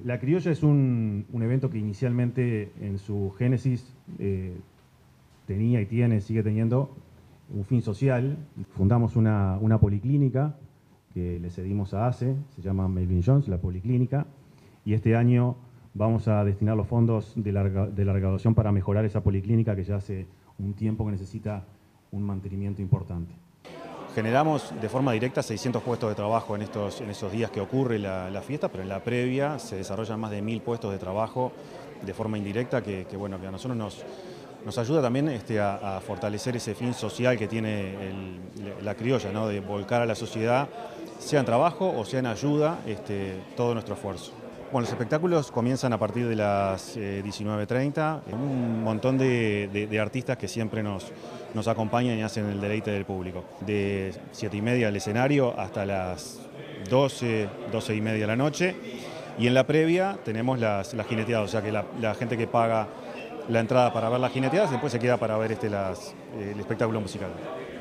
La Criolla es un evento que inicialmente en su génesis tenía y tiene, sigue teniendo un fin social. Fundamos una policlínica que le cedimos a ACE, se llama Melvin Jones, la policlínica, y este año vamos a destinar los fondos de la recaudación para mejorar esa policlínica que ya hace un tiempo que necesita un mantenimiento importante. Generamos de forma directa 600 puestos de trabajo en esos días que ocurre la fiesta, pero en la previa se desarrollan más de 1000 puestos de trabajo de forma indirecta que a nosotros nos ayuda también a fortalecer ese fin social que tiene la criolla, ¿no? De volcar a la sociedad, sea en trabajo o sea en ayuda, todo nuestro esfuerzo. Bueno, los espectáculos comienzan a partir de las 19:30. Un montón de artistas que siempre nos acompañan y hacen el deleite del público. De 7:30 al escenario hasta las 12:30 de la noche. Y en la previa tenemos las jineteadas, o sea que la gente que paga la entrada para ver las jineteadas después se queda para ver el espectáculo musical.